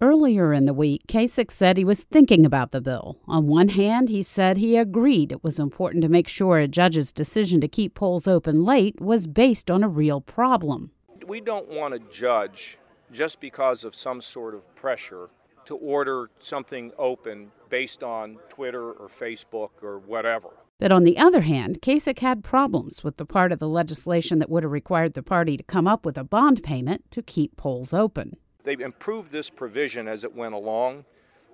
Earlier in the week, Kasich said he was thinking about the bill. On one hand, he said he agreed it was important to make sure a judge's decision to keep polls open late was based on a real problem. We don't want to judge just because of some sort of pressure to order something open based on Twitter or Facebook or whatever. But on the other hand, Kasich had problems with the part of the legislation that would have required the party to come up with a bond payment to keep polls open. They've improved this provision as it went along.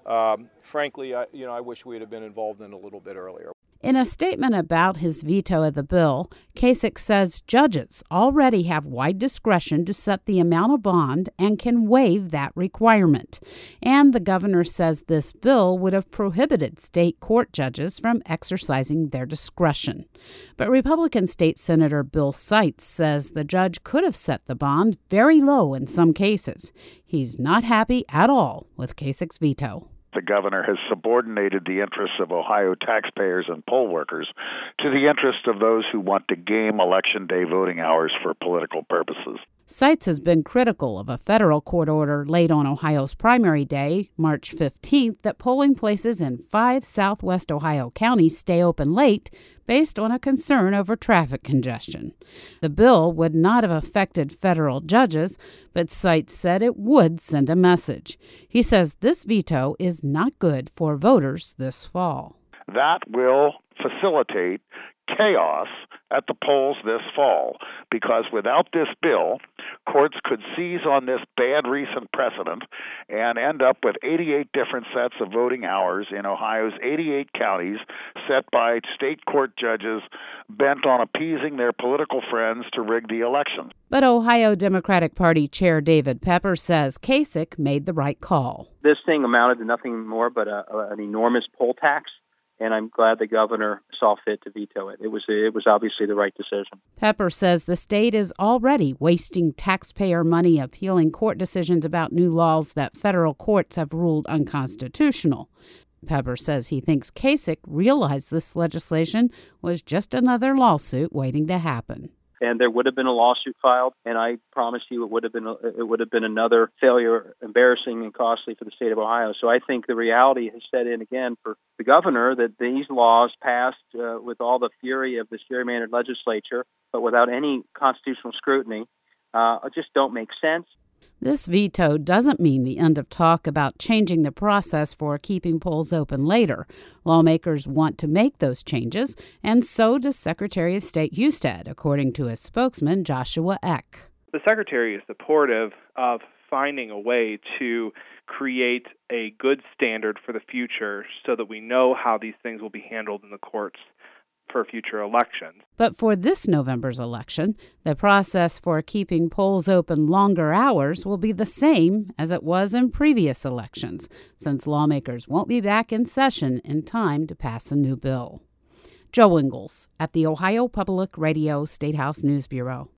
Frankly, I wish we had been involved in it a little bit earlier. In a statement about his veto of the bill, Kasich says judges already have wide discretion to set the amount of bond and can waive that requirement. And the governor says this bill would have prohibited state court judges from exercising their discretion. But Republican State Senator Bill Seitz says the judge could have set the bond very low in some cases. He's not happy at all with Kasich's veto. The governor has subordinated the interests of Ohio taxpayers and poll workers to the interests of those who want to game Election Day voting hours for political purposes. Seitz has been critical of a federal court order laid on Ohio's primary day, March 15th, that polling places in 5 southwest Ohio counties stay open late based on a concern over traffic congestion. The bill would not have affected federal judges, but Seitz said it would send a message. He says this veto is not good for voters this fall. That will facilitate chaos at the polls this fall, because without this bill, courts could seize on this bad recent precedent and end up with 88 different sets of voting hours in Ohio's 88 counties set by state court judges bent on appeasing their political friends to rig the election. But Ohio Democratic Party Chair David Pepper says Kasich made the right call. This thing amounted to nothing more but an enormous poll tax. And I'm glad the governor saw fit to veto it. It was obviously the right decision. Pepper says the state is already wasting taxpayer money appealing court decisions about new laws that federal courts have ruled unconstitutional. Pepper says he thinks Kasich realized this legislation was just another lawsuit waiting to happen. And there would have been a lawsuit filed, and I promise you it would have been another failure, embarrassing and costly for the state of Ohio. So I think the reality has set in again for the governor that these laws passed with all the fury of this gerrymandered legislature, but without any constitutional scrutiny, just don't make sense. This veto doesn't mean the end of talk about changing the process for keeping polls open later. Lawmakers want to make those changes, and so does Secretary of State Husted, according to his spokesman, Joshua Eck. The Secretary is supportive of finding a way to create a good standard for the future so that we know how these things will be handled in the courts for future elections. But for this November's election, the process for keeping polls open longer hours will be the same as it was in previous elections, since lawmakers won't be back in session in time to pass a new bill. Joe Ingles at the Ohio Public Radio State House News Bureau.